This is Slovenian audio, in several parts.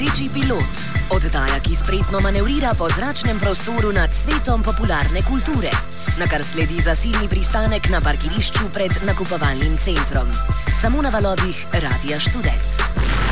Leteči pilot, oddaja, ki spretno manevrira po zračnem prostoru nad svetom popularne kulture, na kar sledi zasilni pristanek na parkirišču pred nakupovalnim centrom. Samo na valovih Radia Študent.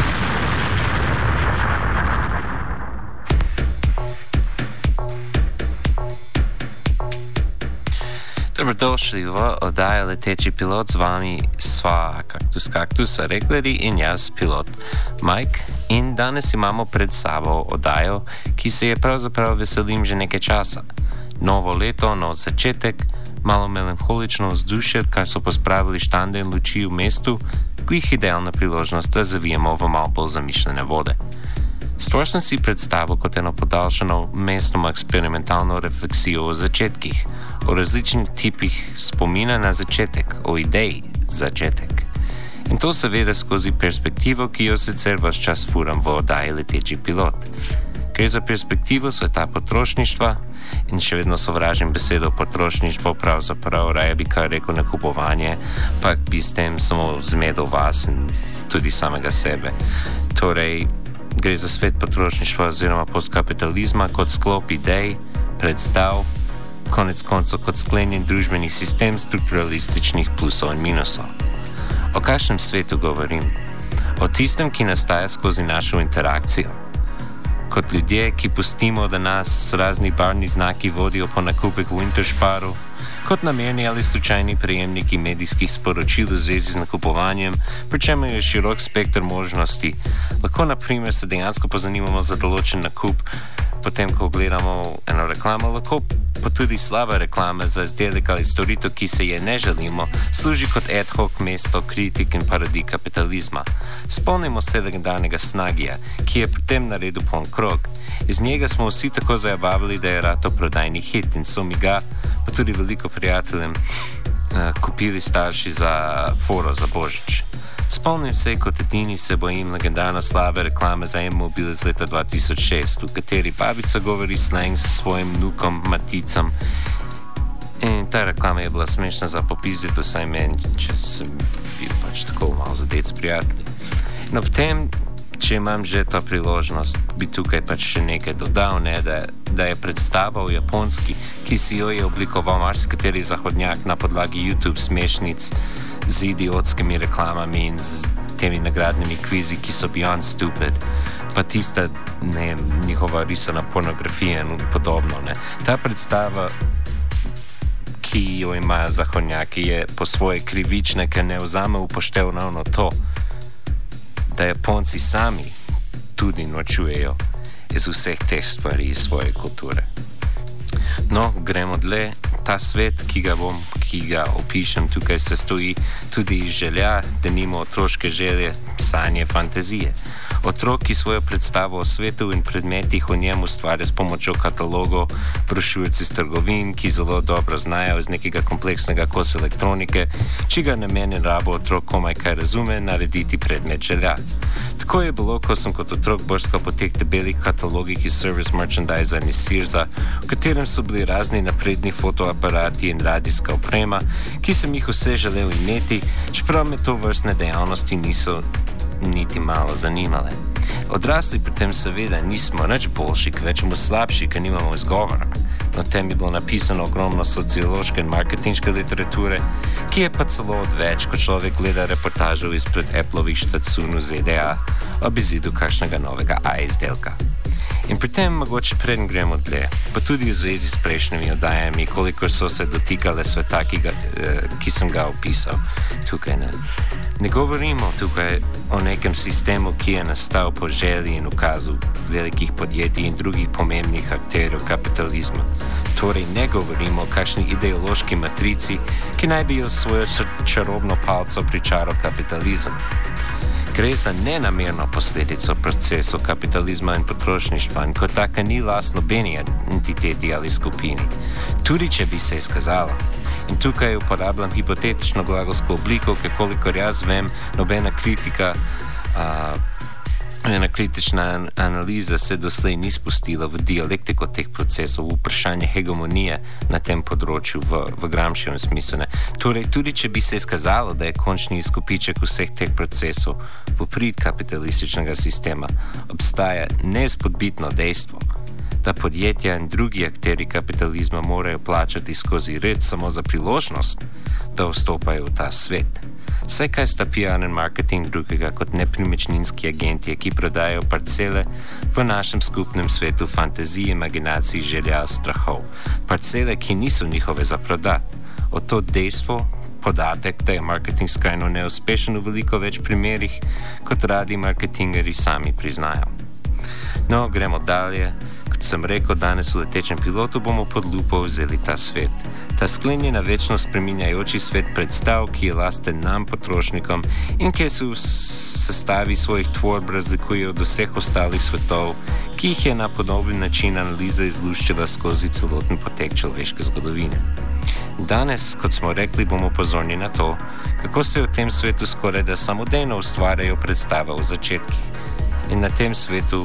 Dobrodošli v oddaji Leteči pilot, z vami sva kaktusa Reglerji in jaz, pilot Mike. In danes imamo pred sabo oddajo, ki se je pravzaprav veselim že nekaj časa. Novo leto, nov začetek, malo melanholično vzdušje, kar so pospravili štande in luči v mestu, ki jih idealna priložnost, da zavijemo v malo bolj zamišljene vode. Stvar sem si predstavil kot eno podaljšano mestno eksperimentalno refleksijo o začetkih, o različnih tipih spomina na začetek, o ideji začetek. In to seveda skozi perspektivo, ki jo sicer ves čas furam v oddaji Leteči pilot. Gre za perspektivo sveta potrošništva in še vedno sovražim besedo potrošništvo, pravzaprav raje bi kar rekel nakupovanje, pa bi s tem samo zmedel vas in tudi samega sebe. Torej, gre za svet potrošništva oziroma postkapitalizma kot sklop idej, predstav, konec koncev kot sklenjen družbeni sistem strukturalističnih plusov in minusov. O kakšnem svetu govorim? O tistem, ki nastaja skozi našo interakcijo. Kot ljudje, ki pustimo, da nas razni barvni znaki vodijo po nakupih v Interšparu, kot namerni ali slučajni prejemniki medijskih sporočil v zvezi z nakupovanjem, pri čemer je širok spekter možnosti. Lahko na primer se dejansko pozanimamo za določen nakup, potem ko gledamo eno reklamo, lahko pa tudi slaba reklama za izdelek ali storitev, ki se je ne želimo, služi kot ad hoc mesto kritik in parodij kapitalizma. Spomnimo se legendarnega Snagija, ki je pri tem naredil poln krog. Iz njega smo vsi tako zabavili, da je rato prodajni hit in so mi ga, pa tudi veliko prijateljem, kupili starši za foro za Božič. Spomnim se, kot edini se bojim legendarno slabe reklame za M-mobil iz leta 2006, v kateri babica govori slang s svojim vnukom Maticom. In ta reklama je bila smešna za popizditi vsaj meni, če sem bil pač tako malo zadet s prijatelji. No, potem, če imam že to priložnost, bi tukaj pač še nekaj dodal, ne, da je predstava o Japonski, ki si jo je oblikoval marsikateri zahodnjak na podlagi YouTube smešnic z idiotskimi reklamami in z temi nagradnimi kvizi, ki so beyond stupid, pa tista, ne, njihova risana pornografija in podobno, ne. Ta predstava, ki jo imajo zahodnjaki, je po svoje krivične, ker ne vzame upoštev ravno to, da Japonci sami tudi nočujejo iz vseh teh stvari iz svoje kulture. No, gremo dlje. Ta svet, ki ga opišem tukaj, se stoji tudi iz želja, da nima otroške želje, sanje, fantazije. Otrok, ki svojo predstavo o svetu in predmetih v njem ustvarja s pomočjo katalogov, brošuric iz trgovin, ki zelo dobro znajo iz nekega kompleksnega kosa elektronike, čigar namen in rabo otrok komaj kaj razume, narediti predmet želja. Tako je bilo, ko sem kot otrok brskal po teh debelih katalogih iz service merchandisa in iz Searsa, v katerem so bili razni napredni fotoaparati in radijska oprema, ki sem jih vse želel imeti, čeprav me to vrstne dejavnosti niso niti malo zanimale. Odrasli pri tem seveda nismo nič boljši, kvečemo slabši, ker nimamo izgovora. No, tem je bilo napisano ogromno sociološke in marketinške literature, ki je pa celo odveč, ko človek gleda reportažo izpred Applovih štacun v ZDA ob izidu kakšnega novega izdelka. In pri tem mogoče preden gremo dlje, pa tudi v zvezi s prejšnjimi oddajami, koliko so se dotikale sveta, ki sem ga opisal tukaj, ne. Ne govorimo tukaj o nekem sistemu, ki je nastal po želji in ukazu velikih podjetij in drugih pomembnih akterjev kapitalizma. Torej ne govorimo o kakšni ideološki matrici, ki naj bi jo svojo čarobno palco pričaral kapitalizem. Gre za nenamerno posledico procesov kapitalizma in potrošništva in kot taka ni last nobeni entiteti ali skupini. Tudi če bi se izkazalo. In tukaj uporabljam hipotetično glagolsko obliko, ker kolikor jaz vem, nobena kritika Ena kritična analiza se doslej ni spustila v dialektiko teh procesov, v vprašanje hegemonije na tem področju v Gramscijevem smislu. Torej, tudi če bi se izkazalo, da je končni izkupiček vseh teh procesov v prid kapitalističnega sistema, obstaja neizpodbitno dejstvo, da podjetja in drugi akteri kapitalizma morajo plačati skozi red samo za priložnost, da vstopajo v ta svet. Saj kaj sta PR in marketing drugega kot nepremičninski agentje, ki prodajajo parcele v našem skupnem svetu fantaziji, imaginaciji, želja, strahov. Parcele, ki niso njihove za prodati. O to dejstvo, podatek, da je marketing skrajno neuspešen v veliko več primerih, kot radi marketingeri sami priznajo. No, gremo dalje. Kot sem rekel, danes v Letečem pilotu bomo pod lupo vzeli ta svet. Ta sklenjena večno spreminjajoči svet predstav, ki je lasten nam, potrošnikom, in ki se v sestavi svojih tvorb razlikuje od vseh ostalih svetov, ki jih je na podoben način analiza izluščila skozi celoten potek človeške zgodovine. Danes, kot smo rekli, bomo pozorni na to, kako se v tem svetu skoraj da samodejno ustvarjajo predstave o začetkih. In na tem svetu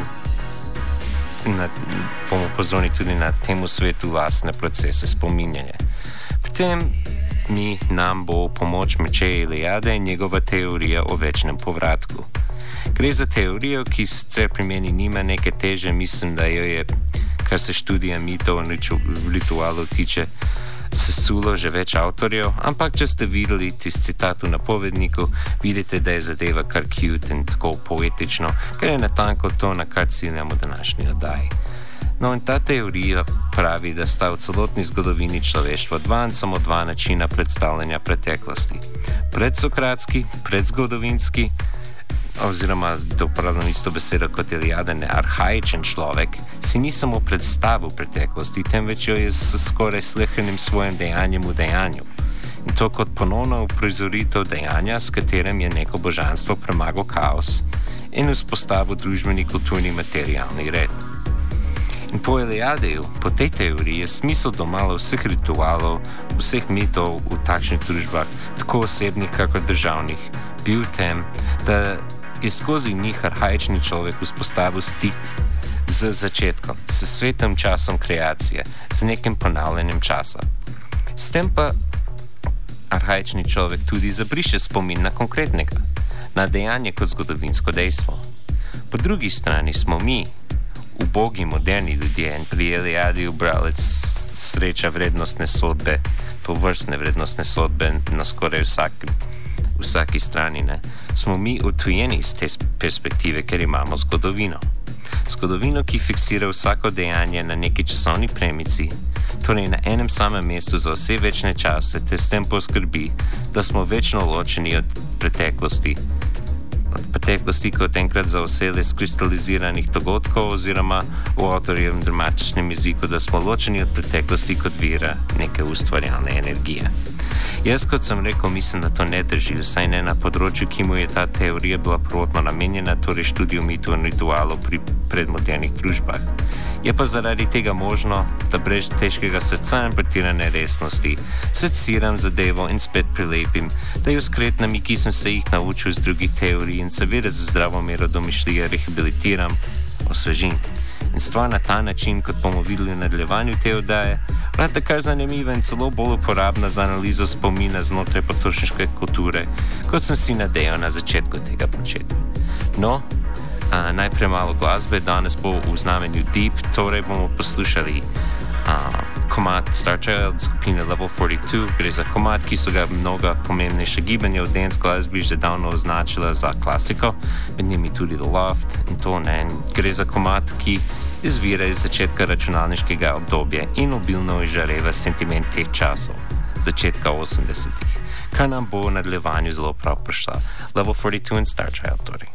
bomo pozorni tudi na temu svetu lastne procese spominjanja. Pri tem nam bo pomoč Mircea Eliade in njegova teorija o večnem povratku. Gre za teorijo, ki sicer pri meni nima neke teže, mislim, da jo je, kar se študija mitov in ritualov tiče, sesulo že več avtorjev, ampak če ste videli tisti citat v napovedniku, vidite, da je zadeva kar cute in tako poetično, ker je natanko to, na kar ciljamo današnji oddaji. No in ta teorija pravi, da sta v celotni zgodovini človeštva samo dva načina predstavljanja preteklosti. Predsokratski, predzgodovinski, oziroma da uporabljam isto besedo kot Eliade, arhaičen človek, si ni samo predstavil preteklosti, temveč jo je s skoraj slehernim svojim dejanjem v dejanju. In to kot ponovno uprizoritev dejanja, s katerim je neko božanstvo premagal kaos in vzpostavil družbeni, kulturni, materialni red. In po Eliadeju, po tej teoriji, je smisel domala vseh ritualov, vseh mitov v takšnih družbah, tako osebnih, kakor državnih, bil tem, da je skozi njih arhaični človek vzpostavil stik z začetkom, s svetem časom kreacije, z nekim ponavljanjem časa. S tem pa arhaični človek tudi zabriše spomin na konkretnega, na dejanje kot zgodovinsko dejstvo. Po drugi strani smo mi, ubogi moderni ljudje, in pri Eliadiju bralec sreča vrednostne sodbe, to vrstne vrednostne sodbe na skoraj vsaki strani, smo mi odtujeni iz te perspektive, ker imamo zgodovino. Zgodovino, ki fiksira vsako dejanje na neki časovni premici, torej na enem samem mestu za vse večne čase, ter s tem poskrbi, da smo večno ločeni od preteklosti, kot enkrat za vse skristaliziranih dogodkov, oziroma v avtorjevem dramatičnem jeziku, da smo ločeni od preteklosti kot vira neke ustvarjalne energije. Jaz, kot sem rekel, mislim, da to ne drži, vsaj ne na področju, ki mu je ta teorija bila prvotno namenjena, torej študiju mitov in ritualov pri predmodernih družbah. Je pa zaradi tega možno, da brez težkega srca in pretirane resnosti seciram zadevo in spet prilepim, da jo s kretnami, ki sem se jih naučil z drugih teorij in seveda z zdravo mero domišljije rehabilitiram, osvežim. In stvar na ta način, kot bomo videli v nadaljevanju te oddaje, vrata kar zanimiva in celo bolj uporabna za analizo spomina znotraj potrošniške kulture, kot sem si nadejal na začetku tega početja. No, najprej malo glasbe, danes bo v znamenju Deep, torej bomo poslušali komad Star Child skupine Level 42, gre za komad, ki so ga mnoga pomembnejša gibanja v dance glasbi že davno označila za klasiko, med njimi tudi The Loft in to, gre za komad, ki izvira iz začetka računalniškega obdobja in obilno izžareva sentiment teh časov, začetka 80-ih, kar nam bo v nadaljevanju zelo prav prišla. Level 42 in Star Child, torej.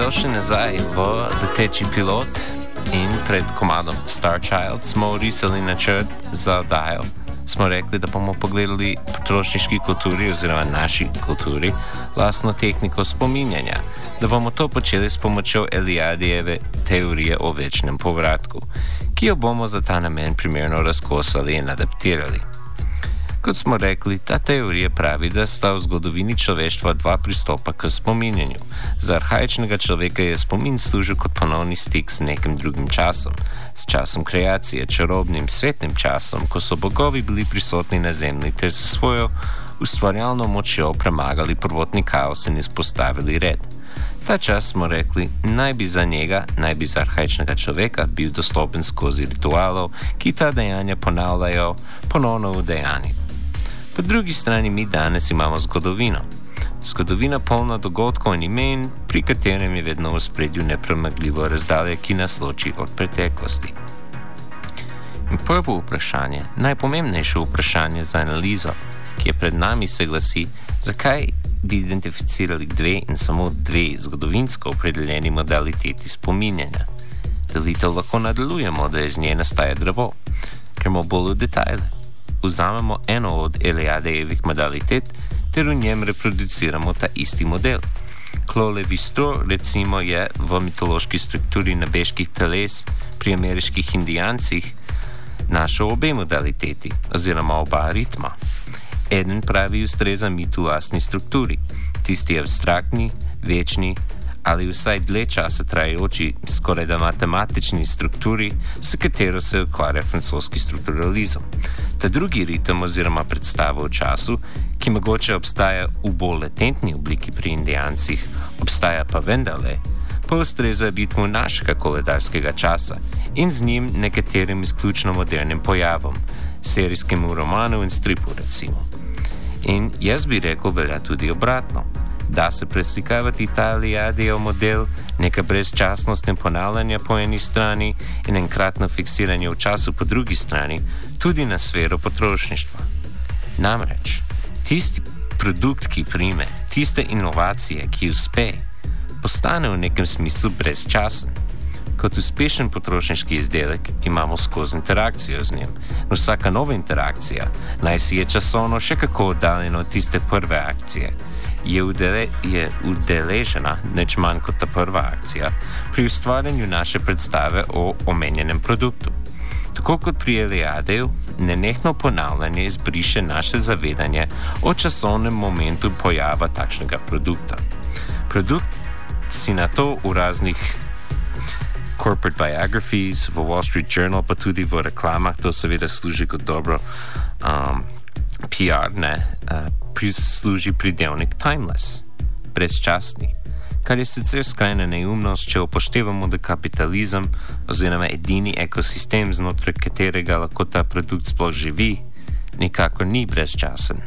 Dobrodošli nazaj v Leteči pilot in pred komadom Star Child smo risali načrt za oddajo. Smo rekli, da bomo pogledali potrošniški kulturi oziroma naši kulturi lastno tehniko spominjanja, da bomo to počeli s pomočjo Eliadijeve teorije o večnem povratku, ki jo bomo za ta namen primerno razkosali in adaptirali. Kot smo rekli, ta teorija pravi, da sta v zgodovini človeštva dva pristopa k spominjanju. Za arhaičnega človeka je spomin služil kot ponovni stik s nekim drugim časom, s časom kreacije, čarobnim, svetnim časom, ko so bogovi bili prisotni na zemlji ter s svojo ustvarjalno močjo premagali prvotni kaos in izpostavili red. Ta čas, smo rekli, naj bi za arhaičnega človeka bil dostopen skozi ritualov, ki ta dejanja ponavljajo ponovno v dejanji. Po drugi strani mi danes imamo zgodovino. Zgodovina polna dogodkov in imen, pri katerem je vedno v spredju nepremagljivo razdalje, ki nas loči od preteklosti. In prvo vprašanje, najpomembnejše vprašanje za analizo, ki je pred nami, se glasi, zakaj bi identificirali dve in samo dve zgodovinsko opredeljeni modaliteti spominjanja. Delitev lahko nadaljujemo, da iz nje nastaja drevo, gremo bolj v detajle. Vzamemo eno od Eliadejevih modalitet ter v njem reproduciramo ta isti model. Klolevistro, recimo, je v mitološki strukturi nebeških teles pri ameriških indijancih našel obe modaliteti oziroma oba ritma. Eden pravi ustreza mitu lastni strukturi, tisti abstraktni, večni ali vsaj dlje časa trajajoči, skoraj da matematični strukturi, s katero se ukvarja francoski strukturalizem. Ta drugi ritem oziroma predstava v času, ki mogoče obstaja v bolj latentni obliki pri indijancih, obstaja pa vendarle, pa ustreza ritmu našega koledarskega časa in z njim nekaterim izključno modernim pojavom, serijskemu romanu in stripu recimo. In jaz bi rekel, velja tudi obratno. Da se preslikavati ta Eliadijev model, neka brezčasnost in ponavljanje po eni strani in enkratno fiksiranje v času po drugi strani, tudi na sfero potrošništva. Namreč, tisti produkt, ki prime, tiste inovacije, ki uspe, postane v nekem smislu brezčasen. Kot uspešen potrošniški izdelek imamo skozi interakcijo z njim. Vsaka nova interakcija, naj si je časovno še kako oddaljena od tiste prve akcije, je udeležena, neč manj kot ta prva akcija, pri ustvarjanju naše predstave o omenjenem produktu. Tako kot pri Eliadeju, nenehno ponavljanje izbriše naše zavedanje o časovnem momentu pojava takšnega produkta. Produkt si na to v raznih corporate biographies, v Wall Street Journal, pa tudi v reklamah, to seveda služi kot dobro PR, prisluži pridevnik timeless, brezčasni, kar je sicer skrajna neumnost, če upoštevamo, da kapitalizem oziroma edini ekosistem, znotraj katerega lahko ta produkt sploh živi, nikakor ni brezčasen.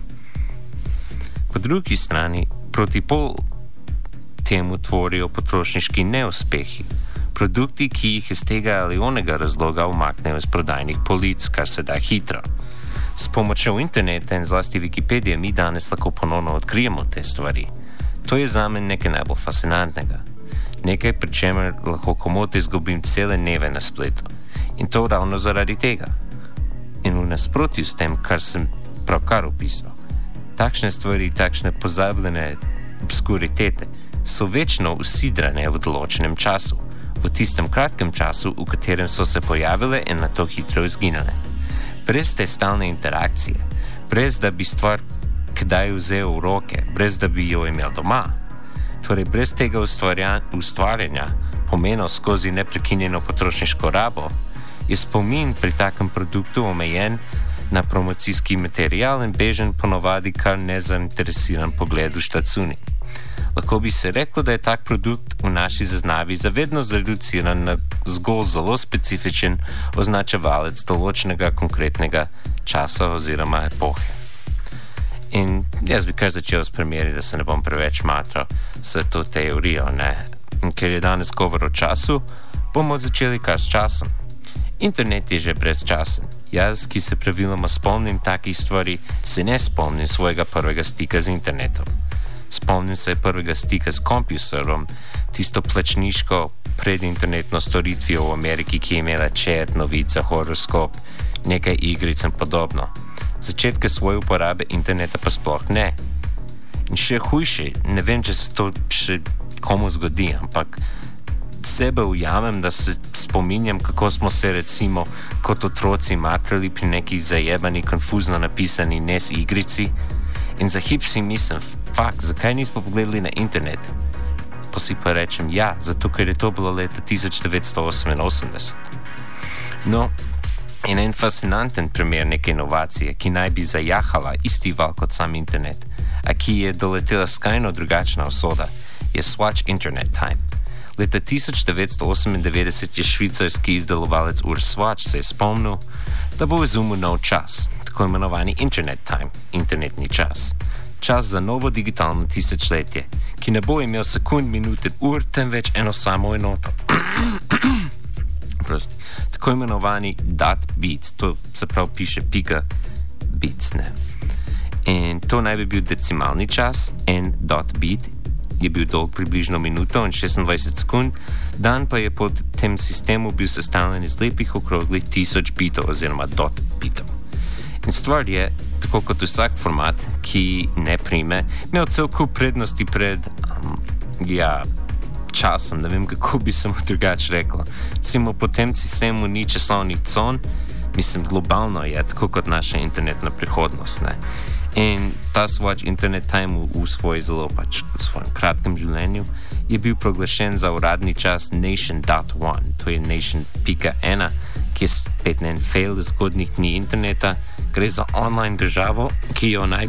Po drugi strani, proti pol temu tvorijo potrošniški neuspehi, produkti, ki jih iz tega ali onega razloga umaknejo iz prodajnih polic, kar se da hitro. S pomočjo interneta in zlasti Wikipedije mi danes lahko ponovno odkrijemo te stvari. To je zame nekaj najbolj fascinantnega. Nekaj, pri čemer lahko komot izgubim cele dneve na spletu. In to ravno zaradi tega. In v nasprotju s tem, kar sem pravkar opisal. Takšne stvari, takšne pozabljene obskuritete so večno usidrane v določenem času, v tistem kratkem času, v katerem so se pojavile in nato hitro izginile. Brez te stalne interakcije, brez da bi stvar kdaj vzel v roke, brez da bi jo imel doma, torej brez tega ustvarjanja, pomenov skozi neprekinjeno potrošniško rabo, je spomin pri takem produktu omejen na promocijski material in bežen ponovadi kar nezainteresiran pogled v štacuni. Lahko bi se reklo, da je tak produkt v naši zaznavi zavedno zreduciran na zgolj zelo specifičen označevalec določenega konkretnega časa oziroma epohe. In jaz bi kar začel s primeri, da se ne bom preveč matral s to teorijo, ne? In ker je danes govor o času, bomo začeli kar s časom. Internet je že brezčasen. Jaz, ki se praviloma spomnim takih stvari, se ne spomnim svojega prvega stika z internetom. Spomnim se prvega stika s kompjuterom, tisto plačniško predinternetno storitvijo v Ameriki, ki je imela chat, novice, horoskop, nekaj igric in podobno. Začetke svoje uporabe interneta pa sploh ne. In še hujše, ne vem, če se to še komu zgodi, ampak sebe ujamem, da se spominjam, kako smo se recimo kot otroci matrali pri neki zajebani, konfuzno napisani NES igrici in za hip si mislim, zakaj nismo pogledali na internet? Pa si pa rečem, ja, zato ker je to bilo leta 1988. No, in en fascinanten primer neke inovacije, ki naj bi zajahala isti val kot sam internet, a ki je doletela skrajno drugačna usoda, je Swatch Internet Time. Leta 1998 je švicarski izdelovalec Urs Swatch se je spomnil, da bo izumil nov čas, tako imenovani Internet Time, internetni čas. Čas za novo digitalno tisočletje, ki ne bo imel sekund, minut in ur, temveč eno samo enoto. Prosti. Tako imenovani dot beats, to se prav piše pika beats, ne. In to naj bi bil decimalni čas, en dot beat je bil dolg približno minuto in 26 sekund, dan pa je pod tem sistemu bil sestavljen iz lepih okroglih 1000 bitov oziroma dot bitov. In stvar je, tako kot vsak format, ki ne prime, imel cel kup prednosti pred časom, ne vem, kako bi se mu drugače reklo. Recimo, po tem sistemu ni časovnih con, mislim, globalno je, tako kot naša internetna prihodnost, ne. In ta Swatch Internet Time v svojem kratkem življenju je bil proglašen za uradni čas Nation.1, to je Nation.1, ki je spet en fail zgodnjih dni interneta. Gre za online državo, ki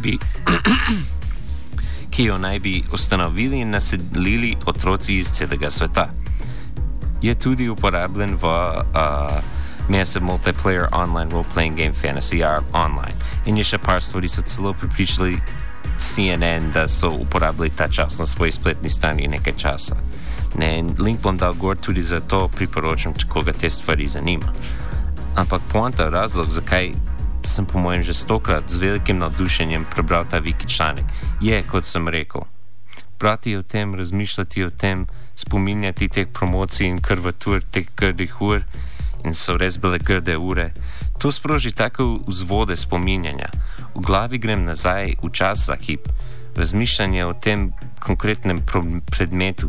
jo naj bi ustanovili in naselili otroci iz celega sveta. Je tudi uporabljen v Massive Multiplayer Online Role-Playing Game Fantasy Online. In je še par stvari so celo pripričali CNN, da so uporabljali ta čas na svoji spletni strani nekaj časa. Ne, in link bom dal gor tudi za to, priporočam, če koga te stvari zanima. Ampak poanta, razlog, zakaj sem po mojem že 100-krat z velikim navdušenjem prebral ta wiki članek, je, kot sem rekel, brati o tem, razmišljati o tem, spominjati teh promocij in krvatur teh grdih ur, in so res bile grde ure. To sproži tako vzvode spominjanja. V glavi grem nazaj v čas za hip. Razmišljanje o tem konkretnem predmetu.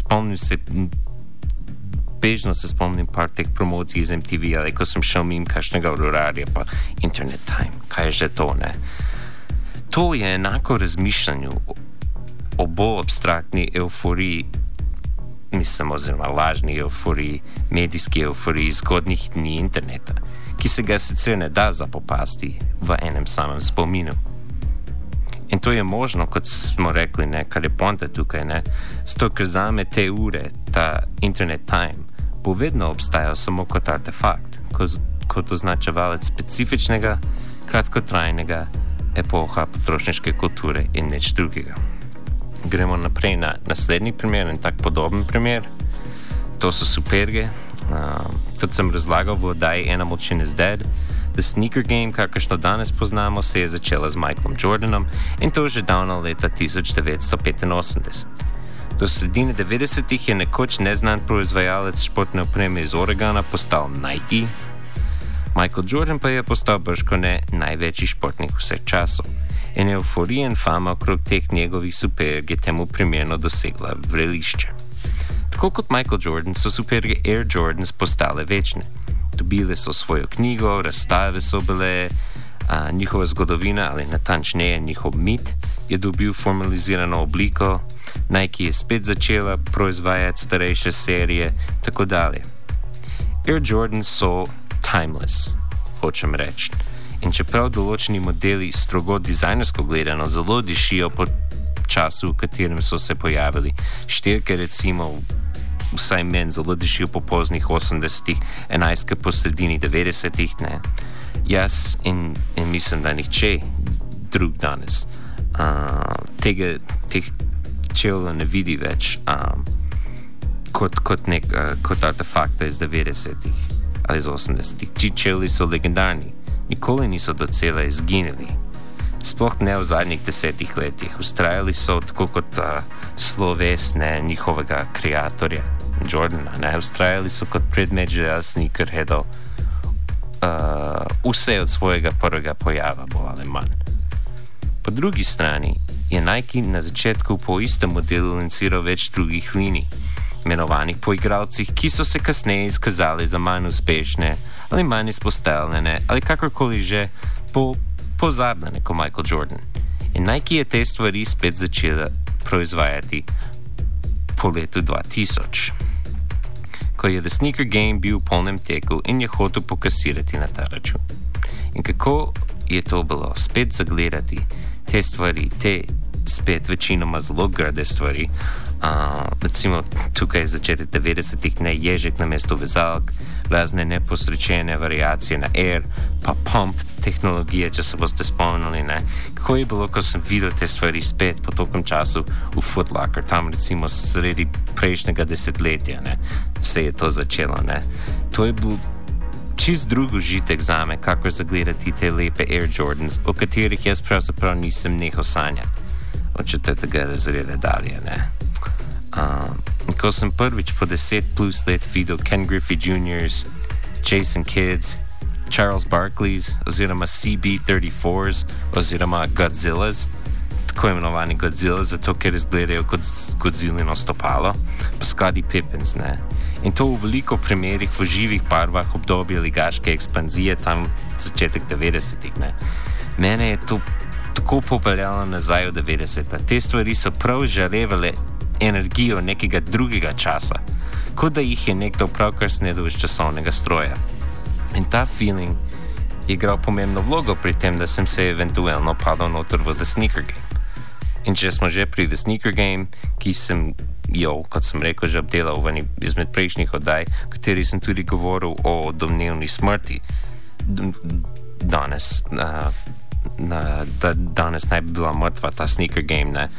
Bežno se spomnim par teh promocij iz MTV, ali ko sem šel mimo kakšnega urarja, pa Internet Time. Kaj je že to, ne? To je enako razmišljanju o bolj abstraktni euforiji, mislim, oziroma lažni euforiji, medijski euforiji zgodnjih dni interneta, ki se ga sicer ne da zapopasti v enem samem spominu. In to je možno, kot smo rekli, ne, kar je poanta tukaj, ne, zato ker zame te ure, ta Internet Time, bo vedno obstajal samo kot artefakt, kot označevalec specifičnega, kratkotrajnega epoha potrošniške kulture in nič drugega. Gremo naprej na naslednji primer, en tak podoben primer. To so superge. Kot sem razlagal v oddaji Animal Chin is Dead, The Sneaker Game, kakršno danes poznamo, se je začela z Michaelom Jordanom in to že davno leta 1985. Do sredine 90-ih je nekoč neznan proizvajalec športne opreme iz Oregona postal Nike. Michael Jordan pa je postal bržkone največji športnik vseh časov. In euforija in fama okrog teh njegovih superg je temu primerno dosegla vrelišče. Tako kot Michael Jordan so superge Air Jordans postale večne. Dobile so svojo knjigo, razstave so bile, njihova zgodovina ali natančneje njihov mit je dobil formalizirano obliko, Nike je spet začela proizvajati starejše serije, tako dalje. Air Jordans so timeless, hočem reči. In čeprav določeni modeli strogo dizajnersko gledano zelo dišijo po času, v katerem so se pojavili, štirke recimo vsaj meni zelo dišijo po poznih 80-ih, 11 po sredini 90-ih, ne. Jaz in mislim, da nihče drug danes teh čevljev ne vidi več kot artefakta iz 90-ih ali iz 80-ih. Ti čevlji so legendarni. Nikoli niso docela izginili. Sploh ne v zadnjih 10 letih. Ustrajali so tako kot slovesne njihovega kreatorja Jordana. Ne? Ustrajali so kot predmeđa sneakerheadov vse od svojega prvega pojava, bolj ali manj. Po drugi strani je Nike na začetku po istem modelu lanciral več drugih linij, imenovanih po igralcih, ki so se kasneje izkazali za manj uspešne ali manj izpostavljene ali kakorkoli že pozabljene kot Michael Jordan. In Nike je te stvari spet začela proizvajati po letu 2000, ko je The Sneaker Game bil v polnem teku in je hotel pokasirati na ta račun. In kako je to bilo spet zagledati te stvari, te spet večinoma zelo grde stvari, recimo tukaj začetek 90-ih, ne, ježek na mesto vezalk, razne neposrečene variacije na Air, pa pump tehnologije, če se boste spomnili, ne. Kako je bilo, ko sem videl te stvari spet po tokom času v Foot Locker, tam recimo sredi prejšnjega desetletja, ne, vse je to začelo, ne. To je bil čist drug užitek zame, kako zagledati te lepe Air Jordans, o katerih jaz pravzaprav nisem nehal sanjati od 4. razreda dalje, ne. Ko sem prvič po 10 plus let videl Ken Griffey Jr.'s, Jason Kidd's, Charles Barkley's oziroma CB34's oziroma Godzilla's, tako imenovani Godzilla, zato ker izgledajo kot Godzillino stopalo, pa Scottie Pippens, ne. In to v veliko primerih v živih barvah obdobja ligaške ekspanzije tam začetek 90-ih, ne. Mene je to tako popeljalo nazaj v 90-ta. Te stvari so prav žarevale energijo nekega drugega časa, kot da jih je nekdo pravkar snedel iz časovnega stroja. In ta feeling je igral pomembno vlogo pri tem, da sem se eventualno padal noter v The Sneaker Game. In če smo že pri The Sneaker Game, ki sem jo, kot sem rekel, že obdelal v eni izmed prejšnjih oddaj, v kateri sem tudi govoril o domnevni smrti danes, da danes naj bi bila mrtva ta Sneaker Game, ne.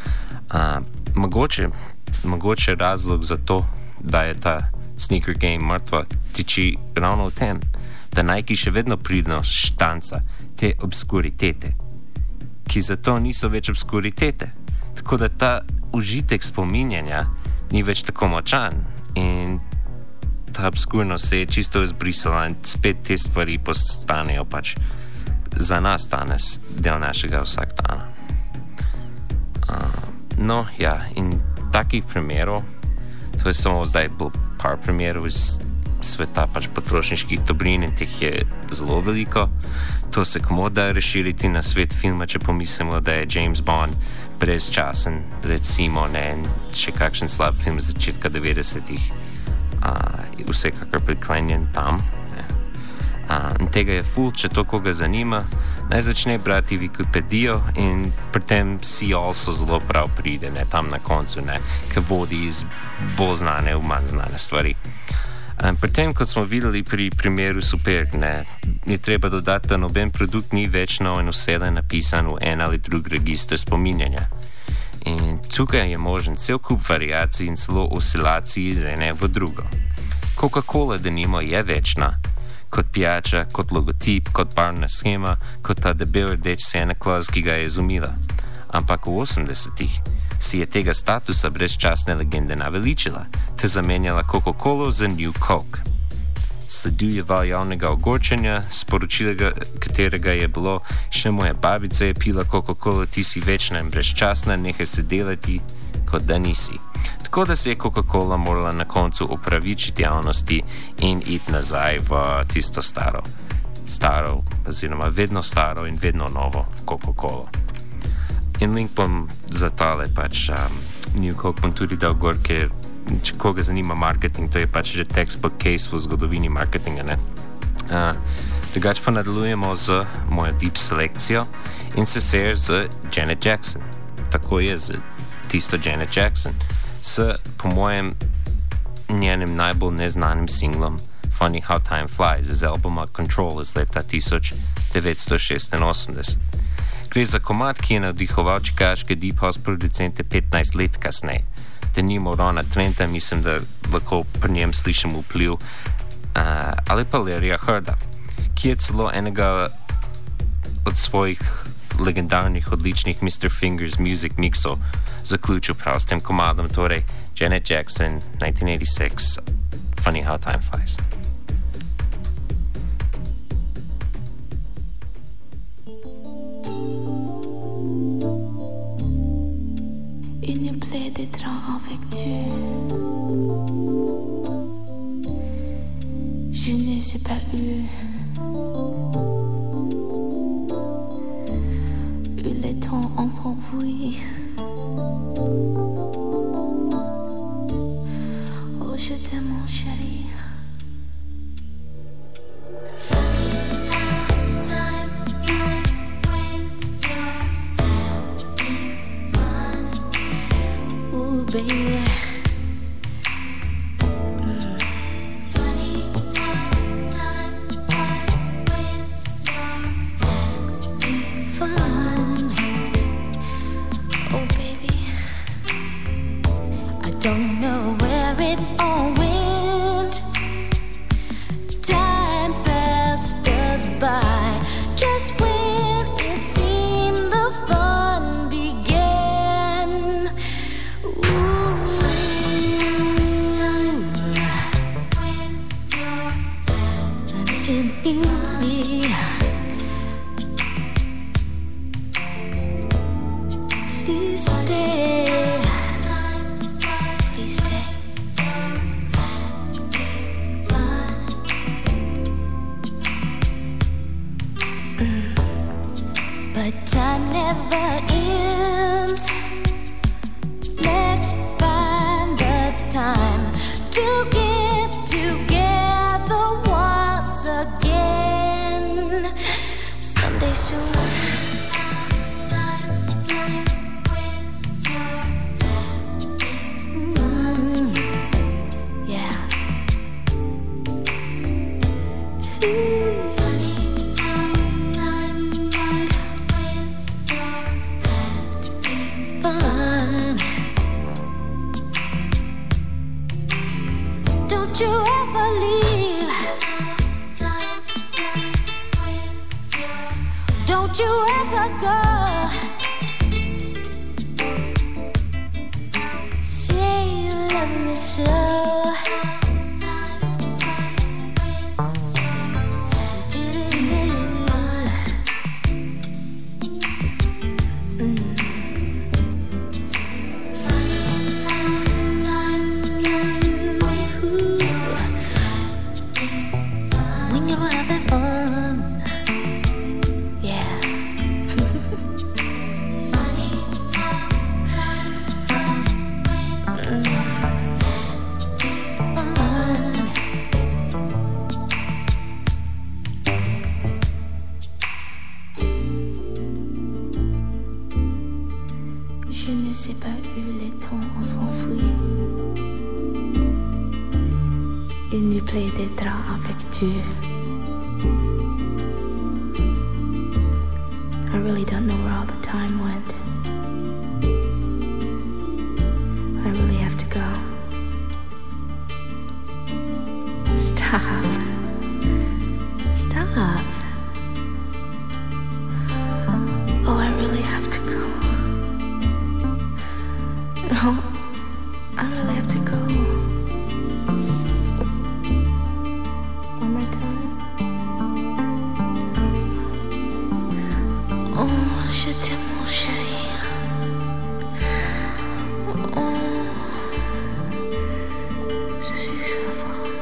Mogoče razlog za to, da je ta Sneaker Game mrtva, tiči ravno v tem, da Nike še vedno pridno štanca te obskuritete, ki zato niso več obskuritete. Tako da ta užitek spominjanja ni več tako močan in ta obskurnost se je čisto izbrisala in spet te stvari postanejo pač za nas danes del našega vsakdana. No, ja, in takih primerov, to je samo zdaj bil par primerov iz sveta pač potrošniških dobrin in teh je zelo veliko. To se komu da razširiti na svet filma, če pomislimo, da je James Bond brezčasen, recimo, ne, in še kakšen slab film začetka 90-ih, vsekakor priklenjen tam, ne. In tega je ful, če to koga zanima, naj začne brati Wikipedijo in pri tem si also zelo prav pride, ne, tam na koncu, ne, ki vodi iz bolj znane v manj znane stvari. Pri tem, kot smo videli pri primeru Superg, ne, je treba dodati, da noben produkt ni večno in vselej napisan v en ali drug register spominjanja. In tukaj je možen cel kup variacij in celo oscilacij iz ene v drugo. Coca-Cola, denimo, je večna kot pijača, kot logotip, kot barvna schema, kot ta debel rdeč Santa Claus, ki ga je izumila. Ampak v 80-ih si je tega statusa brezčasne legende naveličila, te zamenjala Coca-Colo za New Coke. Sledil je val javnega ogorčenja, sporočila katerega je bilo: še moja babica je pila Coca-Colo, ti si večna in brezčasna, nehaj se delati, kot da nisi. Tako da se je Coca-Cola morala na koncu opravičiti javnosti in iti nazaj v tisto staro, oziroma vedno staro in vedno novo Coca-Colo. In link bom za tale pač New Coke bom tudi dal gor, ker če koga zanima marketing, to je pač že textbook case v zgodovini marketinga, ne. Drugače pa nadaljujemo z mojo deep selekcijo in se seje z Janet Jackson. Tako je z tisto Janet Jackson, s, po mojem, njenim najbolj neznanim singlom Funny How Time Flies iz albuma Control iz leta 1986. Gre za komad, ki je navdihoval čikaške deep house producente 15 let kasneje. Denimo Rona Trenta, mislim, da lahko pri njem slišim vpliv, ali pa Larryja Hearda, ki je celo enega od svojih legendarnih, odličnih Mr. Fingers music mixov zaključil prav s tem komadom, torej Janet Jackson, 1986, Funny How Time Flies. Une plaie d'étrange affectueux. Je ne sais pas eu le temps enfoui. Oh, je t'aime, mon chéri. Ooh, baby. Don't know where it all went. Time passed us by just when it seemed the fun began. Ooh. And didn't need me. Please stay. But time never ends. Let's find the time to get together once again. Someday soon. Yeah. Don't you ever leave. Don't you ever go. Say you love me so. Je ne sais pas où les temps enfouis. Une plaie des draps affectueux. I really don't know where all the time went. I really have to go. Stop. Stop. Oh, I really have to go. No, I really have to go. One more time. Oh, je t'aime, mon chéri. Oh, je suis fort.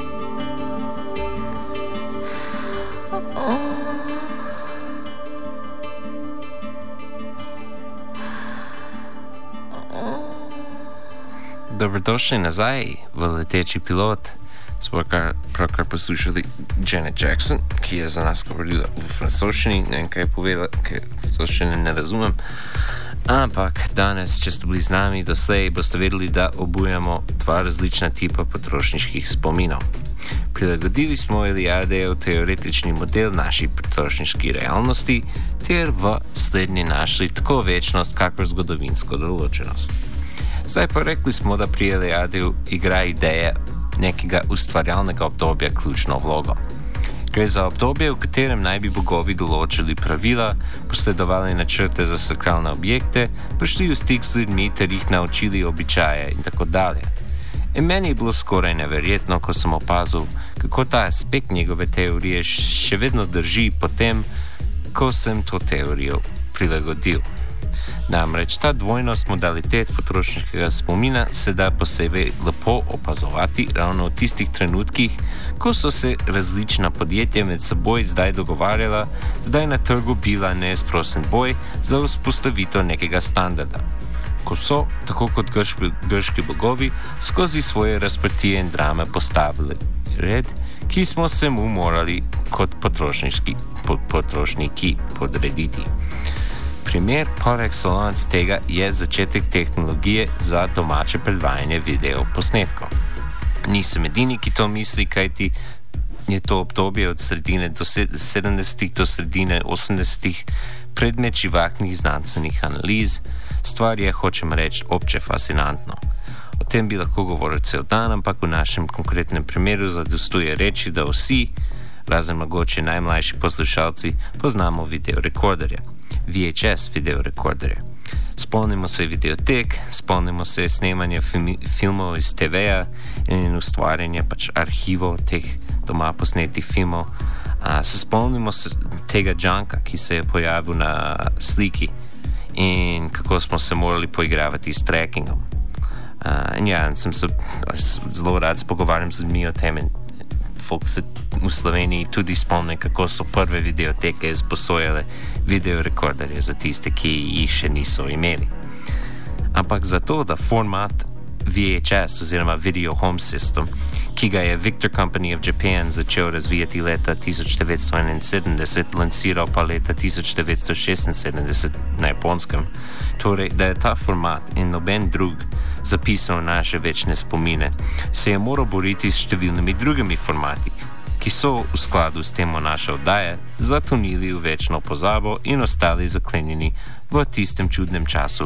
Oh. Dobrodošli nazaj v Leteči pilot. Smo pravkar poslušali Janet Jackson, ki je za nas govorila v francoščini. Ne vem, kaj je povedala, ker francoščine ne razumem. Ampak danes, če ste bili z nami doslej, boste vedeli, da obujamo dva različna tipa potrošniških spominov. Prilagodili smo Eliadejev teoretični model naši potrošniški realnosti ter v slednji našli tako večnost, kakor zgodovinsko določenost. Zdaj pa rekli smo, da pri Eliadeju igra ideja nekega ustvarjalnega obdobja ključno vlogo. Gre za obdobje, v katerem naj bi bogovi določili pravila, posredovali načrte za sakralne objekte, prišli v stik s ljudmi ter jih naučili običaje in tako dalje. In meni je bilo skoraj neverjetno, ko sem opazil, kako ta aspekt njegove teorije še vedno drži potem, ko sem to teorijo prilagodil. Namreč ta dvojnost modalitet potrošniškega spomina se da posebej lepo opazovati ravno v tistih trenutkih, ko so se različna podjetja med seboj zdaj dogovarjala, zdaj na trgu bila neizprosen boj za vzpostavitev nekega standarda. Ko so, tako kot grški bogovi, skozi svoje razprtije in drame postavili red, ki smo se mu morali kot potrošniki podrediti. Primer par excellence tega je začetek tehnologije za domače predvajanje videoposnetkov. Nisem edini, ki to misli, kajti je to obdobje od sredine do 70. do sredine 80. predmet živahnih znanstvenih analiz. Stvar je, hočem reči, obče fascinantno. O tem bi lahko govoril cel dan, ampak v našem konkretnem primeru zadostuje reči, da vsi, razen mogoče najmlajši poslušalci, poznamo videorekorderje. VHS videorekorderje. Spomnimo se videotek, spomnimo se snemanja filmov iz TV-ja in ustvarjanja arhivov teh doma posnetih filmov. Se spomnimo se tega junka, ki se je pojavil na sliki in kako smo se morali poigravati s trackingom. Sem se zelo rad pogovarjam z ljudmi o tem in folk se v Sloveniji tudi spomne, kako so prve videoteke izposojale videorekorderje za tiste, ki jih še niso imeli. Ampak zato, da format VHS oziroma Video Home System, ki ga je Victor Company of Japan začel razvijati leta 1971, lansiral pa leta 1976 na Japonskem, torej, da je ta format in noben drug zapisal naše večne spomine, se je moral boriti s številnimi drugimi formati, ki so v skladu s temo naše oddaje zatonili v večno pozabo in ostali zaklenjeni v tistem čudnem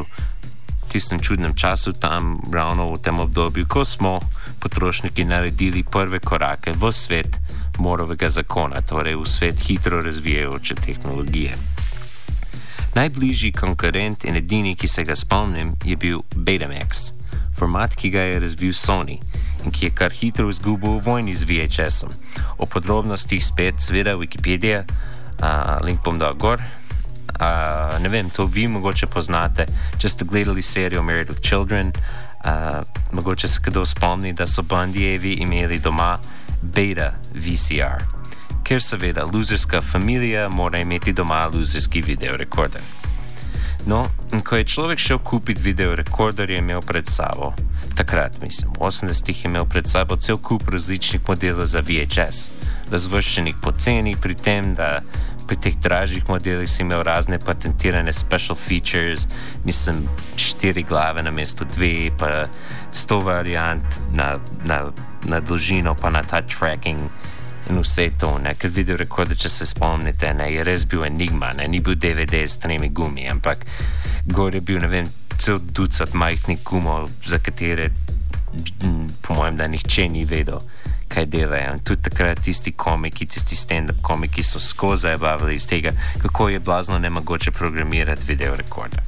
času tam ravno v tem obdobju, ko smo potrošniki naredili prve korake v svet Moorovega zakona, torej v svet hitro razvijajoče tehnologije. Najbližji konkurent in edini, ki se ga spomnim, je bil Betamax, format, ki ga je razvil Sony in ki je kar hitro izgubil v vojni z VHS-om. O podrobnostih spet seveda Wikipedia, link bom dal gor. Ne vem, to vi mogoče poznate, če ste gledali serijo Married with Children, mogoče se kdo spomni, da so Bundyjevi imeli doma beta VCR, ker seveda luzerska familija mora imeti doma luzerski videorekorder. No, in ko je človek šel kupiti videorekorder, je imel pred sabo, takrat mislim, v 80-ih je imel pred sabo cel kup različnih modelov za VHS, razvrščenih po ceni, pri tem, da pri teh dražjih modelih si imel razne patentirane special features, mislim 4 glave namesto 2, pa 100 variant na dolžino, pa na touch tracking in vse to, ne, ker videorekorder, če se spomnite, ne, je res bil enigma, ne, ni bil DVD s 3 gumi, ampak gor je bil, ne vem, cel ducat majhnih gumov, za katere po mojem, da nihče ni vedel, kaj delajo. In tudi takrat tisti komiki, tisti stand-up komiki so skozi zabavili iz tega, kako je blazno nemogoče programirati videorekorder.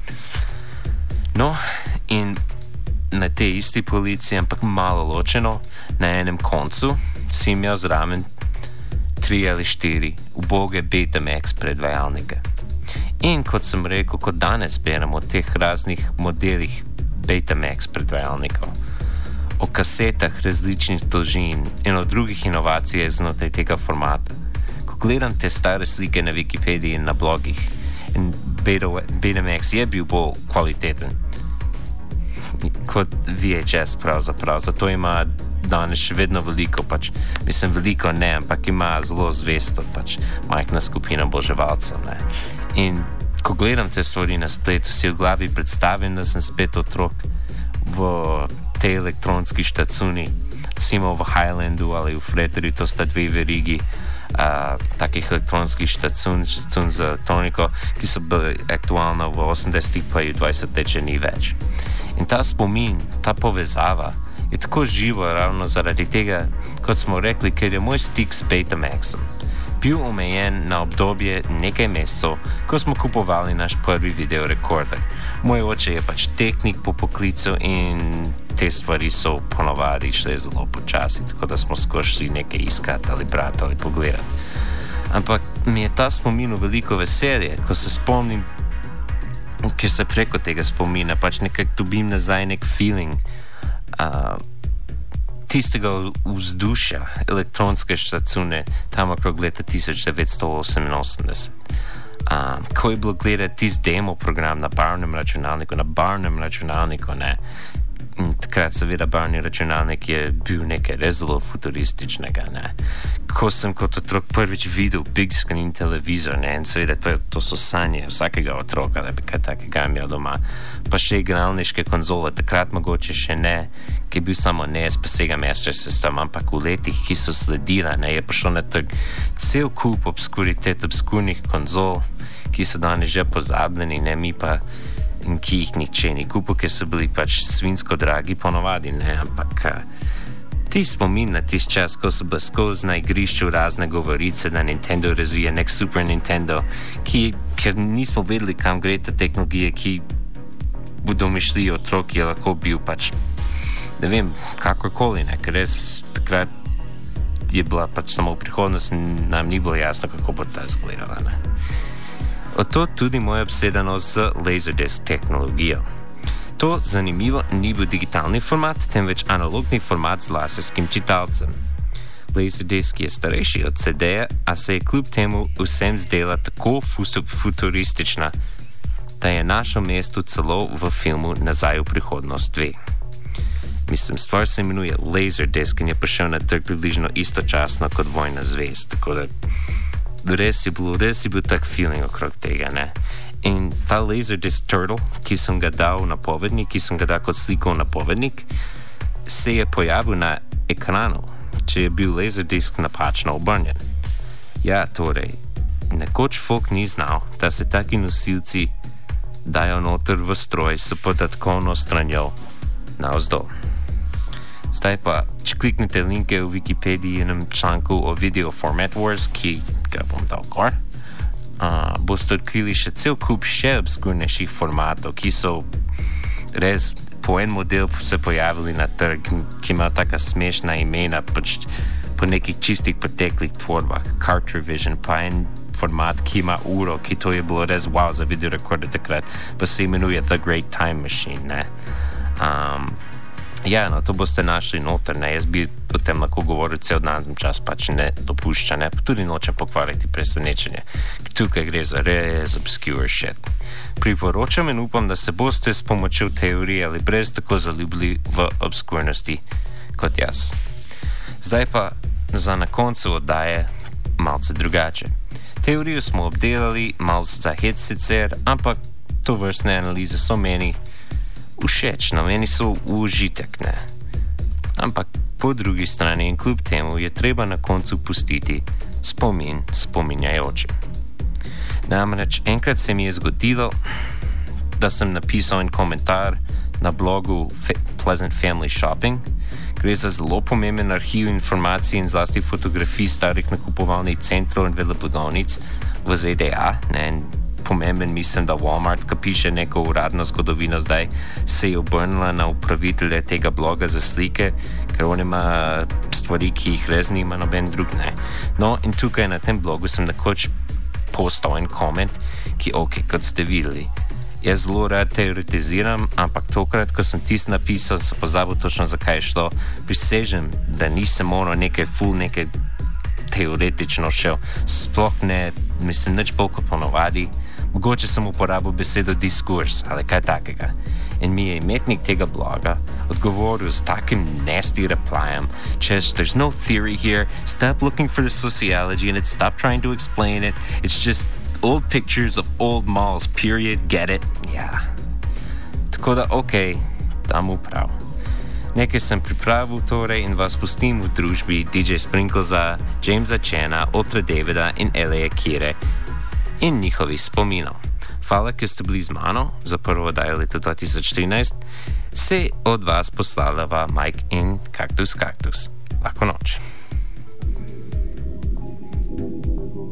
No, in na tej isti polici, ampak malo ločeno, na enem koncu si imel zraven 3 ali 4 uboge Betamax predvajalnike. In kot sem rekel, kot danes beremo o teh raznih modelih Betamax predvajalnikov, o kasetah različnih dolžin in o drugih inovacijah znotraj tega formata. Ko gledam te stare slike na Wikipediji in na blogih, in Betamax je bil bolj kvaliteten kot VHS pravzaprav, zato ima danes še vedno veliko, veliko ne, ampak ima zelo zvesto majhna skupina oboževalcev, ne. In ko gledam te stvari na spletu, si v glavi predstavim, da sem spet otrok v tej elektronski štacuni, recimo v Highlandu ali v Fretterju, to sta 2 verigi takih elektronskih štacun za elektroniko, ki so bili aktualna v 80-ih, pa je 20 let že ni več. In ta spomin, ta povezava je tako živo ravno zaradi tega, kot smo rekli, ker je moj stik s Betamaxom bil omejen na obdobje nekaj mesecev, ko smo kupovali naš prvi videorekorder. Moj oče je pač tehnik po poklicu in te stvari so ponovadi šle zelo počasi, tako da smo skošli nekaj iskati ali brati ali pogledati. Ampak mi je ta spomin veliko veselje, ko se spomnim, ker se preko tega spomina pač nekako dobim nazaj nek feeling tistega vzdušja elektronske štacune tam okrog leta 1988. Ko je bilo gledati tisti demo program na barvnem računalniku, ne. Takrat seveda barvni računalnik je bil nekaj res zelo futurističnega, ne. Ko sem kot otrok prvič videl big screen televizor, ne, in seveda to so sanje vsakega otroka, da bi kaj takega imel doma. Pa še igralniške konzole, takrat mogoče še ne, ki je bil samo NES, pa Sega Master System, ampak v letih, ki so sledila, ne, je prišel na trg cel kup obskurnih konzol, ki so danes že pozabljeni, ne, mi pa in ki jih nihče ni kupil, ker so bili pač svinsko dragi ponovadi, ne, ampak ti spomin na tisti čas, ko so bili skozi na igrišču razne govorice, da Nintendo razvija nek Super Nintendo, ker nismo vedeli, kam gre ta tehnologija, ki v domišljiji otrok je lahko bil pač, ne vem, kakorkoli, ne, ker res takrat je bila pač samo prihodnost in nam ni bilo jasno, kako bo ta izgledala, ne. Oto tudi moja obsedenost z Laserdisc tehnologijo. To, zanimivo, ni bil digitalni format, temveč analogni format z laserskim čitalcem. Laserdisc je starejši od CD-ja, a se je kljub temu vsem zdela tako futuristična, da je našel mesto celo v filmu Nazaj v prihodnost 2. Mislim, stvar se imenuje Laserdisc in je prišel na trg približno istočasno kot Vojna zvezd, tako da res je bil tak feeling okrog tega, ne. In ta Laserdisc Turtle, ki sem ga dal v napovednik, ki sem ga dal kot sliko v napovednik, se je pojavil na ekranu, če je bil Laserdisc napačno obrnjen. Ja, torej, nekoč folk ni znal, da se taki nosilci dajo noter v stroj s podatkovno stranjo navzdol. Zdaj pa, če kliknete linke v Wikipediji in članku o Video Format Wars, ki ga bom dal gor, boste odkrili še cel kup še obskurnejših formatov, ki so res po en model se pojavili na trg, ki ima taka smešna imena pač po nekih čistih preteklih tvorbah, Cartervision, pa en format, ki ima uro, ki to je bilo res wow za videorekorder takrat, pa se imenuje The Great Time Machine, ne. Ja, no, to boste našli noter, ne, jaz bi o tem lahko govoril cel dan, čas pač ne dopušča, ne, pa tudi nočem pokvariti presenečenje, ker tukaj gre za res obscure shit. Priporočam in upam, da se boste s pomočjo teorije ali brez tako zaljubili v obskurnosti kot jaz. Zdaj pa za na koncu oddaje malce drugače. Teorijo smo obdelali, malce za hec sicer, ampak to vrstne analize so meni všeč, no, meni so užitek, ne. Ampak po drugi strani in kljub temu je treba na koncu pustiti spominjajoče. Namreč enkrat se mi je zgodilo, da sem napisal en komentar na blogu Pleasant Family Shopping. Gre za zelo pomemben arhiv informacij in zlasti fotografij starih nakupovalnih centrov in veleblagovnic v ZDA, ne, pomemben, mislim, da Walmart, ki piše neko uradno zgodovino, zdaj se je obrnila na upravitelje tega bloga za slike, ker on ima stvari, ki jih res nima noben drug, ne. No, in tukaj na tem blogu sem nekoč postal en koment, ki, kot ste videli, jaz zelo rad teoretiziram, ampak tokrat, ko sem tisto napisal, sem pozabil točno, zakaj je šlo, prisežem, da nisem moral nekaj teoretično šel, sploh ne, mislim, nič bolj kot ponovadi. Mogoče sem uporabil besedo diskurs ali kaj takega. In mi je imetnik tega bloga odgovoril s takim nasty repliem, češ, there's no theory here, stop looking for the sociology in it, stop trying to explain it, it's just old pictures of old malls, period, get it? Ja. Tako da, tam prav. Nekaj sem pripravil torej in vas pustim v družbi DJ Sprinklesa, Jamesa Chana, Ultra Davida in L.A. Kire in njihovih spominov. Hvala, ker ste bili z mano za prvo oddajo leta 2013. Se od vas poslalava Mike in Kaktus. Lahko noč.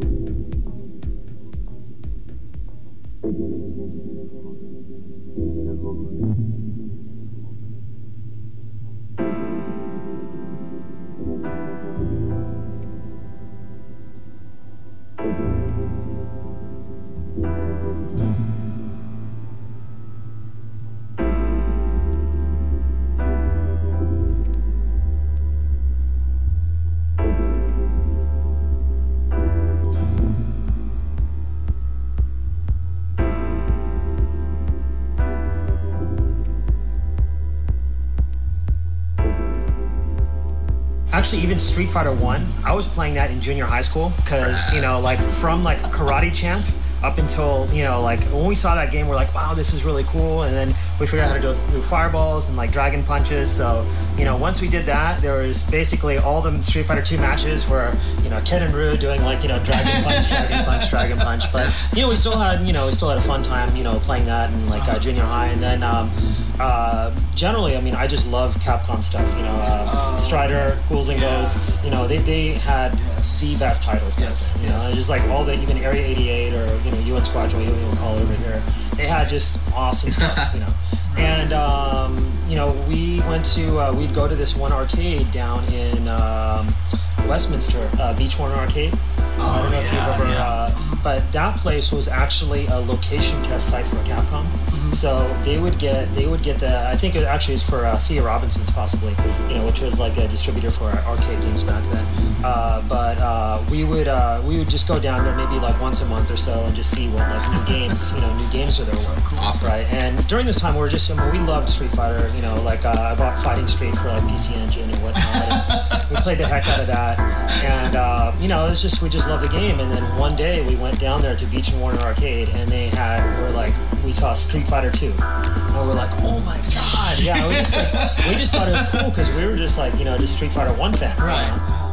actually even Street Fighter 1, I was playing that in junior high school because, you know, like from like Karate Champ up until, you know, like when we saw that game, we're like, wow, this is really cool. And then we figured out how to go through fireballs and like dragon punches. So, you know, once we did that, there was basically all the Street Fighter 2 matches where, you know, Ken and Ryu doing like, you know, dragon punch, dragon punch, dragon punch. But, you know, we still had a fun time, you know, playing that in like junior high. And then generally, I mean, I just love Capcom stuff, you know, Strider, Ghouls and Ghosts, you know, they had the best titles back then, you know, just like all the, even Area 88 or, you know, UN Squadron, what you call it over here, they had just awesome stuff, you know. And, you know, we went to, we'd go to this one arcade down in Westminster, Beachwarner Arcade. I don't know if you've ever, but that place was actually a location test site for Capcom. So they would get the, I think it actually is for C.A. Robinson's possibly, you know, which was like a distributor for arcade games back then. But we would just go down there maybe like once a month or so and just see what like new games are there. So cool. Awesome. Right. And during this time we were just, I mean, we loved Street Fighter, you know, like I bought Fighting Street for like PC Engine and whatnot. And we played the heck out of that. And you know, it's just, we just loved the game. And then one day we went down there to Beach and Warner Arcade and we saw Street Fighter 2. And we're like, oh my god. Yeah, we just thought it was cool because we were just like, you know, just Street Fighter 1 fans. Right. You know?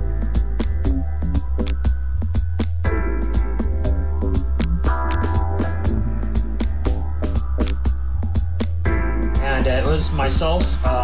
And it was myself,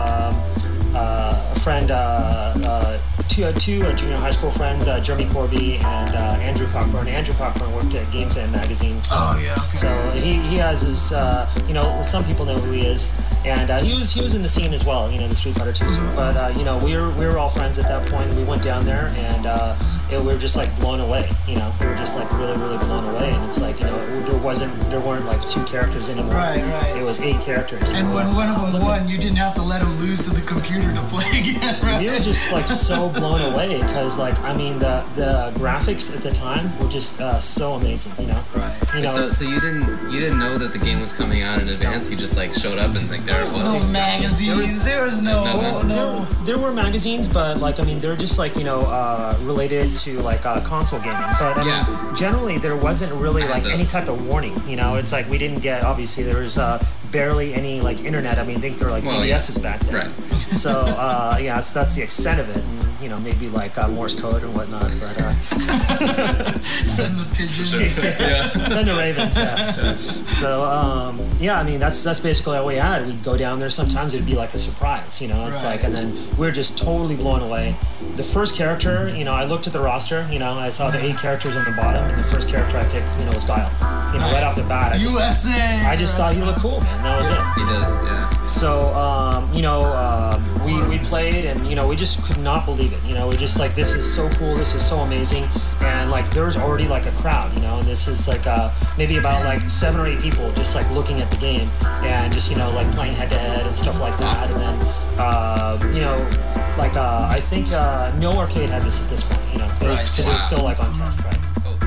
a friend, two junior high school friends, Jeremy Corby and Andrew Cockburn. Andrew Cockburn worked at Game Fan magazine. Oh yeah. Okay. So he has his, you know, some people know who he is, and he was in the scene as well, you know, the Street Fighter 2. But you know, we were all friends at that point. We went down there, and we were just like blown away. You know, we were just like really, really blown away. And it's like, you know, there weren't like 2 characters anymore. Right. It was 8 characters. And when one of them won, you didn't have to let him lose to the computer to play again. Right? We were just like so blown away because, like, I mean, the graphics at the time were just so amazing. You know. Right. You know. So you didn't know that the game was coming out in advance. You just like showed up and like there was no magazines. There was no. There were magazines, but like, I mean, they're just like, you know, related to like console gaming. But I mean, generally there wasn't really like any type of warning. You know, it's like we didn't get, obviously there was barely any like internet. I mean, I think there were like BBSs back then. Right. So yeah, that's the extent of it. And, you know, maybe like Morse code and whatnot. But send the pigeons. Send the ravens. Yeah. So yeah, I mean that's basically all we had. We'd go down there. Sometimes it'd be like a surprise. You know, it's like, and then we were just totally blown away. The first character, you know, I looked at the roster. You know, I saw the 8 characters on the bottom, and the first character I picked, you know, was Guile. You know, right off the bat. I just thought he looked cool, man. That was it. He did, yeah. So, you know, we played, and, you know, we just could not believe it. You know, we just like, this is so cool, this is so amazing. And, like, there's already, like, a crowd, you know, and this is, like, maybe about, like, 7 or 8 people just, like, looking at the game and just, you know, like, playing head-to-head and stuff like that. Awesome. And then, you know, like, I think no arcade had this at this point, you know, because it was still, like, on test, right?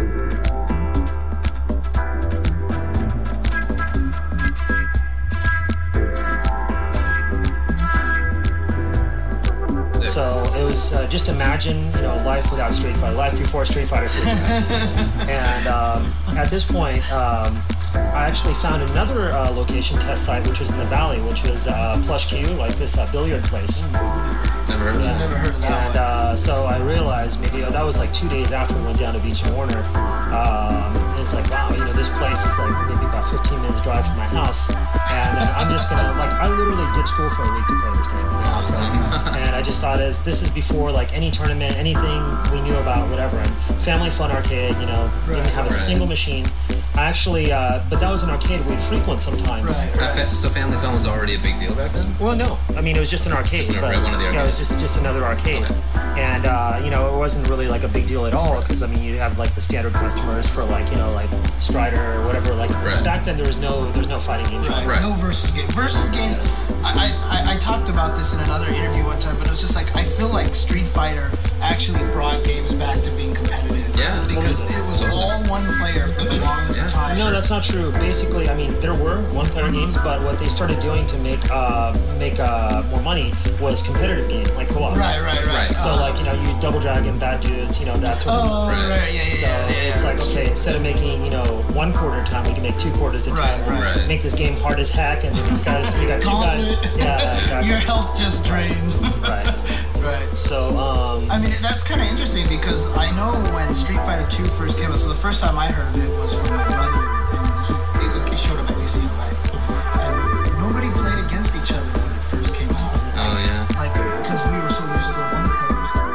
So it was just imagine, you know, life without Street Fighter, life before Street Fighter 2. And at this point, I actually found another location test site, which was in the Valley, which was Plush Q, like this billiard place. Never heard of that. Never heard of that. And so I realized maybe that was like 2 days after we went down to Beach and Warner. And it's like, wow, you know, this place is like maybe about 15 minutes drive from my house. And I'm just gonna, like, I literally did school for a week to play this game. You know? Awesome. And I just thought, this is before like any tournament, anything we knew about, whatever. And Family Fun Arcade, you know, didn't have a single machine. I actually, but that was an arcade we'd frequent sometimes. Right. So Family Fun was already a big deal back then? Well, no. I mean, it was just an arcade. Just one of the arcades. Yeah, it was just another arcade. Okay. And, you know, it wasn't really like a big deal at all because, I mean, you'd have like the standard customers for like, you know, like Strider or whatever. Like back then there was no fighting games. Right. No versus games. Versus games, I talked about this in another interview one time, but it was just like, I feel like Street Fighter actually brought games back to being competitive. Yeah. Because it was all one player for the longest time. no, that's not true. Basically, I mean, there were one-player games, but what they started doing to make more money was competitive game, like co-op. Right. So like, you know, you Double Dragon, Bad Dudes, you know, that sort of stuff. Right. It's like, okay, instead of making, you know, 1 quarter time, we can make 2 quarters of time. Right. Make this game hard as heck, and these guys, we got 2 guys. Yeah, exactly. Your health just drains. Right. Right. So, I mean, that's kind of interesting because I know when Street Fighter 2 first came out, so the first time I heard of it was from my brother, and it showed up at UCLA. And nobody played against each other when it first came out. Oh, yeah. Like, because we were so used to one players.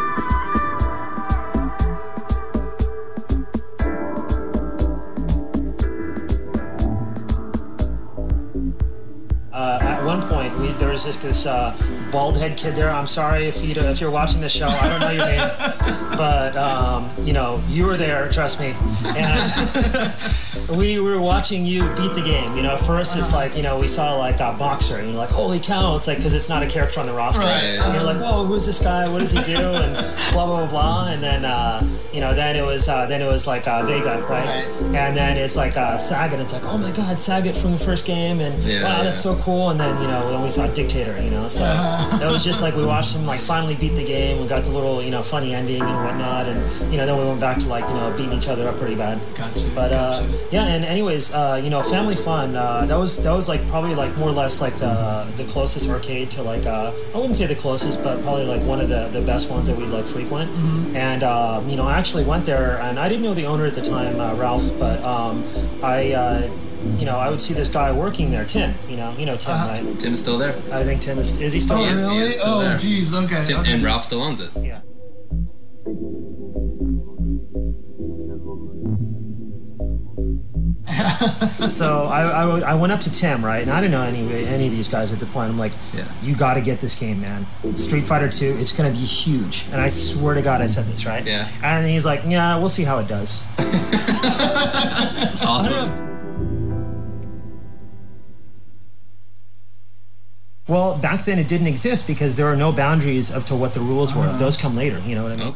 at one point, there was this bald head kid there. I'm sorry if you're watching the show. I don't know your name, but you know, you were there. Trust me. And we were watching you beat the game. You know, first it's like, you know, we saw like a boxer, and you're like, holy cow! It's like, because it's not a character on the roster, Right. and you're like, whoa, who's this guy? What does he do? And blah blah blah blah. And then you know, then it was like Vega, right? And then it's like Sagat. It's like, oh my God, Sagat from the first game, and wow, that's so cool. And then, you know, then we saw Dictator, you know, so that was just like, we watched him like finally beat the game. We got the little, you know, funny ending and whatnot, and you know, then we went back to like, you know, beating each other up pretty bad. Gotcha. But gotcha. yeah, and anyways, you know, Family Fun, that was like probably like more or less like the closest arcade to like I wouldn't say the closest, but probably like one of the best ones that we'd like frequent. Mm-hmm. And you know, I actually went there, and I didn't know the owner at the time, Ralph, but you know, I would see this guy working there, Tim. You know Tim, right? Tim's still there. I think Tim is he still Oh, there? yes, he is still there. Geez, okay. Tim, okay. and Ralph still owns it. Yeah. So I went up to Tim, right, and I didn't know any of these guys at the point. I'm like, Yeah. you got to get this game, man. Street Fighter 2, it's gonna be huge. And I swear to God, I said this, right? Yeah. And he's like, yeah, we'll see how it does. Awesome. Well, back then it didn't exist because there were no boundaries of to what the rules were. Those come later. You know what I mean? Okay.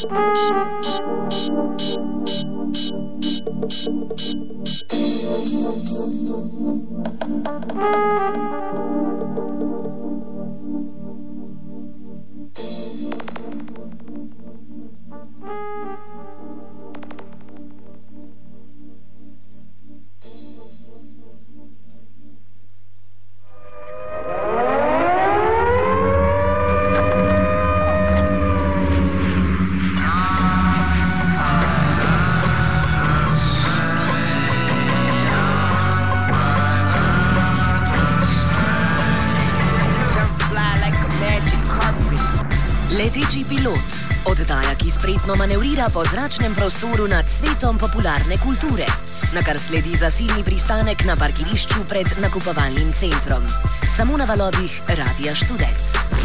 Leteči pilot, oddaja, ki spretno manevrira po zračnem prostoru nad svetom popularne kulture, na kar sledi zasilni pristanek na parkirišču pred nakupovalnim centrom. Samo na valovih Radia Študent.